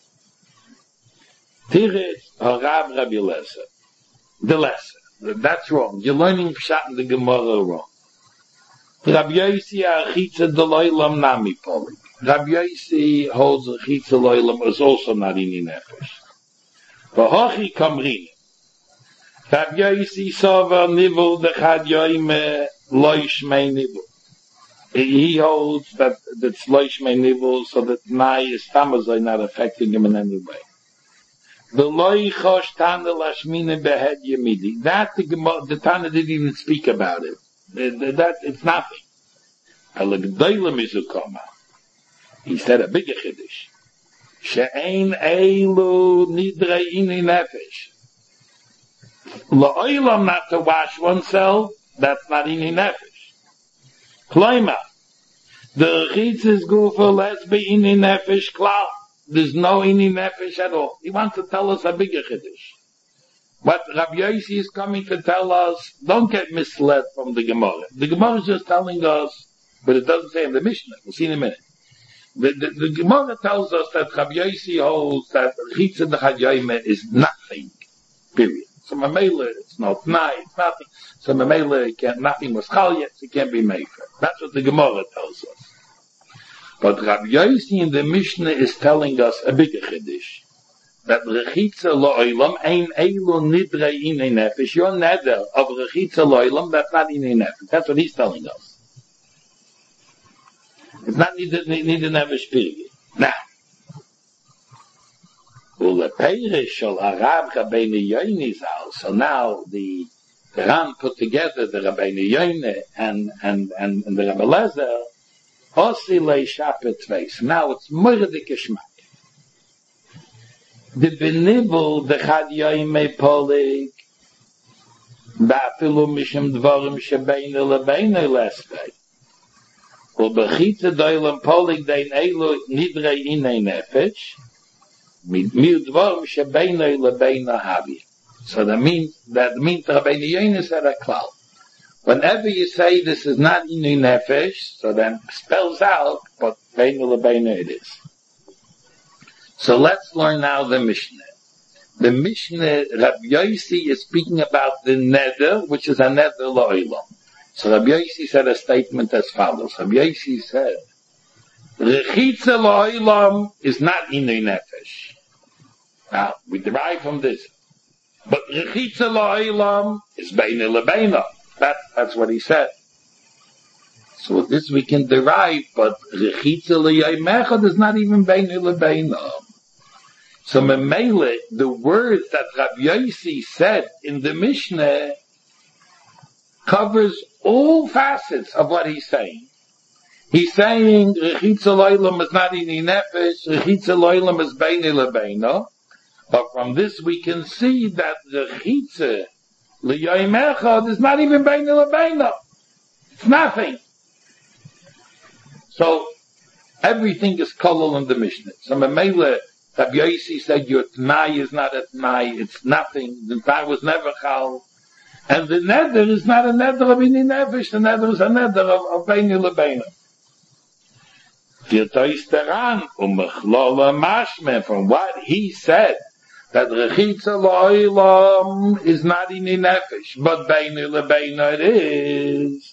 Tiret harav Rabbi Lesser. The Lesser. That's wrong. You're learning Pshat in the Gemara wrong. Rabbi Yossi Achitza Deloilam Nami Polik. Rabbi Yossi holds Achitza Deloilam is also not in the Nefesh. V'hochi Kamrin. Rabbi Yossi Sova Nivul Dechad Yoime Loish Mei Nivul. He holds that it's Loish Mei Nivul, so that Nai is Tamazai not affecting him in any way. The Loi Chosh Tana Lashmine Behed Yemidi. That the, the Tana didn't even speak about it. That it's nothing. He said a bigger chiddush. She'ein eilu nidrei ini nefesh. La'olam not to wash oneself. That's not ini nefesh. Kloima. The chitz is good for lesbi ini nefesh klal. There's no ini nefesh at all. He wants to tell us a bigger chiddush. What Rabbi Yossi is coming to tell us, don't get misled from the Gemara. The Gemara is just telling us, but it doesn't say in the Mishnah. We'll see in a minute. The, the, the Gemara tells us that Rabbi Yossi holds that Chitza Dechad Yoime is nothing. Period. So Mamela, it's not Tnai, it's nothing. So Mamela, it can't, nothing was Chal yet, so it can't be made for. That's what the Gemara tells us. But Rabbi Yossi in the Mishnah is telling us a bigger chiddush. That Rechitza Lo'olam ain't Eilu Nidre Inei Nefesh. Your Neder of Rechitza Lo'olam, that's not Inei Nefesh. That's what he's telling us. It's not Nidre Nefesh period. Now, Ulepeirish Shal Arab Rabbeinu Yoini Zal. So now the Ran put together the Rabbeinu Yoini and, and, and, and the Rabbi Lezer, Osi Lei Shapet Tveis. Now it's Murdik Ishmak. The benibel the Chad Yoime Polik Ba'afilu Mishim Dvorim Shebeinu Lebeinu Lespei U'bechitza Doilam Polik Dein Eilu Nidrei Inei Nefesh Mir Dvorim Shebeinu Lebeinu Havi. So that means, that means Rabbeinu Yoine said a klal. Whenever you say this is not Inei Nefesh, so then spells out, but Beinu Lebeinu it is. So let's learn now the Mishnah. The Mishnah, Rabbi Yossi is speaking about the Neder, which is a Neder Lo'olam. So Rabbi Yossi said a statement as follows. Rabbi Yossi said, Rechitza Lo'olam is not Inei Nefesh. Now, we derive from this. But Rechitza Lo'olam is Beinu Lebeinu. That, that's what he said. So this we can derive, but Rechitza L'Yoimecha is not even Beinu Lebeinu. So Memele, the words that Rabbi Yossi said in the Mishnah covers all facets of what he's saying. He's saying Rechitza Loilam is not in Nefesh, Rechitza Loilam is Beini Lebeino. But from this we can see that the Rechitza L'Yoyim Echad is not even Beini Lebeino. It's nothing. So everything is kolol in the Mishnah. So Memele, Rabbi Yossi said your T'nai is not a T'nai, it's nothing. The T'nai was never chal. And the neder is not a neder of Ini Nefesh, the neder is a neder of, of Beini Lebeino. From what he said, that Rechitza Lo'ilam is not Ini Nefesh, but Beini Lebeino it is.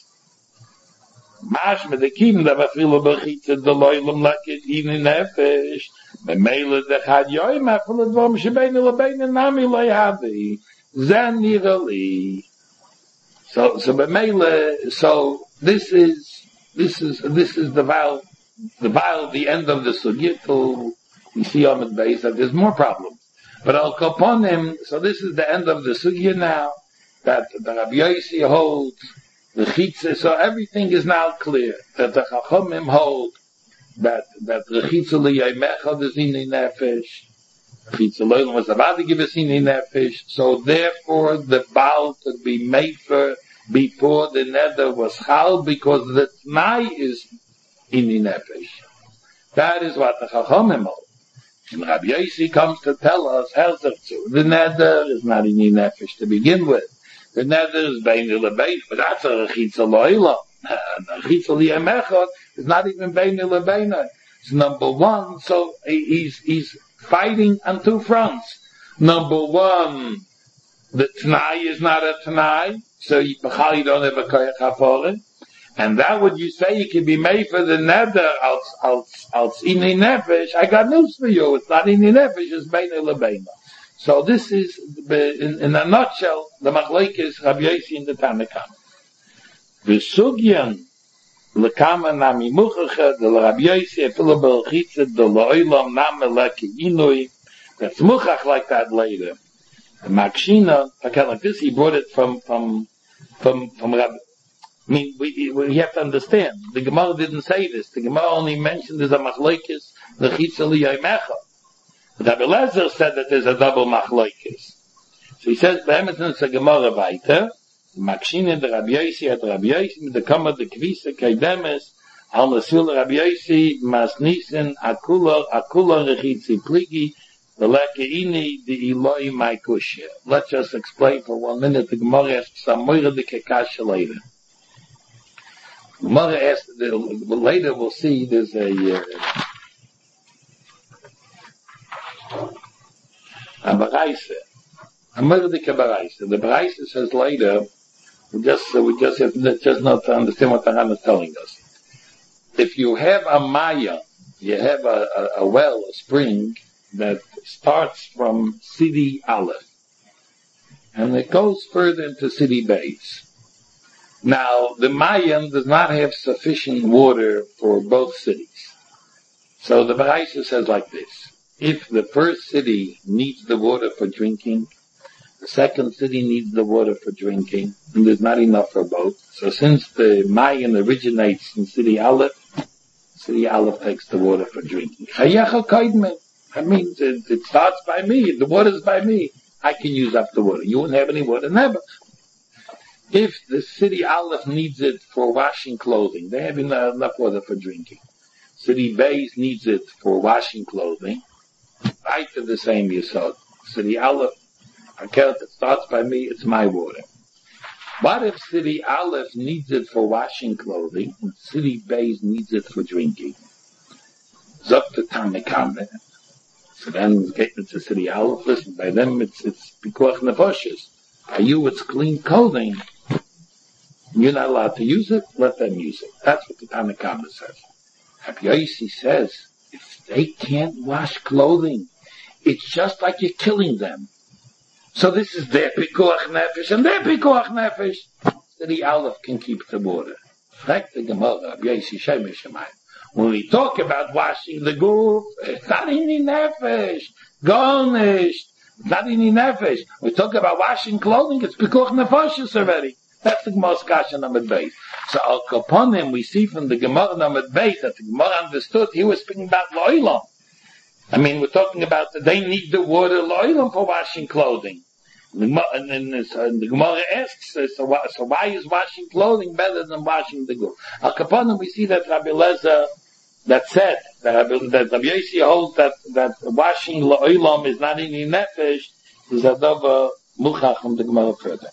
Mashme the kim da vafilu Rechitza the Lo'ilam like it Ini Nefesh. Memele the Chad Yoim afilu dvom shebeini Lebeino nami le'havi. Zen nirali. So, so Memele, so this is, this is, this is the vow. The Baal, the end of the sugya till we see on the base that there's more problems. But Al Kaponim, so this is the end of the sugya now, that the Rabbi Yossi holds, the Chitza, so everything is now clear, that the Chachamim hold, that, that the Chitza L'Yoyim Echad is Ini Nefesh, Chitza L'Olam was about to give us Ini Nefesh, so therefore the Baal could be made for before the nether was chal, because the T'nai is Ini Nefesh. That is what the Chachamim hold. And Rabbi Yossi comes to tell us, the neder is not Ini Nefesh to begin with. The neder is Beini Lebeino, but that's a Rechitza Lo'ilam. And Rechitza L'Yoyim Echad is not even Beini Lebeino. It's number one, so he's, he's fighting on two fronts. Number one, the T'nai is not a T'nai, so you, you don't have a Koyach HaForim. And that what you say you can be made for the neder als als als Ini Nefesh. I got news for you. It's not Ini Nefesh. It's Beini Lebeino. So this is, in, in a nutshell, the Machlokes Rabbi Yossi in the Tanna Kamma. V'sugyan lekama nami muchacha the Rabbi Yossi efilu b'rechitza the lo'ilam nami leki inui. That's muchach like that later. The Makshina, okay, like this, he brought it from from from from Rabbi. I mean, we, we have to understand. The Gemara didn't say this. The Gemara only mentioned there's a machlokes, the Rechitza L'Yoyim Echad. But Rabbi Lezer said that there's a double machlokes. So he says, Be'emetzen it's a Gemara weiter, Makshin the Rabbi Yossi at Rabbi Yossi, the Kamma the Kvisa Kaidemes, Al Masil Rabbi Yossi, Mas Nissen, Akula, Akula Rechitzi Pligi, the Lekeini, the Eloi Maikushya. Let's just explain for one minute. The Gemara asks some more of the Kekasha later. Mother asked, later we'll see there's a, uh, a Baraisa. A Mordecai Baraisa. The Baraisa says later, we just, uh, we just have to, just not to understand what the Ram is telling us. If you have a Maya, you have a, a, a well, a spring, that starts from Sidi Aleph, and it goes further into Sidi Beis. Now, the Mayan does not have sufficient water for both cities. So the Baraisa says like this. If the first city needs the water for drinking, the second city needs the water for drinking, and there's not enough for both. So since the Mayan originates in City Aleph, City Aleph takes the water for drinking. That means it, it starts by me, the water's by me. I can use up the water. You won't have any water, never. If the City Aleph needs it for washing clothing, they have enough water for drinking. City Beis needs it for washing clothing. Right to the same Yesod. City Aleph, okay, it starts by me, it's my water. What if City Aleph needs it for washing clothing, and City Beis needs it for drinking? Zok to Tanna Kamma. So then we get into City Aleph, listen, by them it's, it's Pikuach Nefoshes. By you it's clean clothing. You're not allowed to use it, let them use it. That's what the Tanna Kamma says. Rabbi Yossi says, if they can't wash clothing, it's just like you're killing them. So this is their Pikuach Nefesh, and their Pikuach Nefesh, that the Aleph can keep the water. Like the Gemara, Rabbi Yossi Shemesh Shemayim. When we talk about washing the goof, it's not Ini Nefesh. Garnished. Not in the nefesh. We talk about washing clothing, it's pikuach nefashis already. That's the Gemara's kasha number base. So al kaponim, we see from the Gemara number base that the Gemara understood he was speaking about lo'ilam. I mean, we're talking about that they need the water lo'ilam for washing clothing. And then the Gemara asks, so why, so why is washing clothing better than washing the guf? Al kaponim, we see that Rabbi Lezer that said that Rabbi, that Rabbi Yossi holds that that washing lo'ilam is not in the nefesh is a dava muchach from the Gemara further.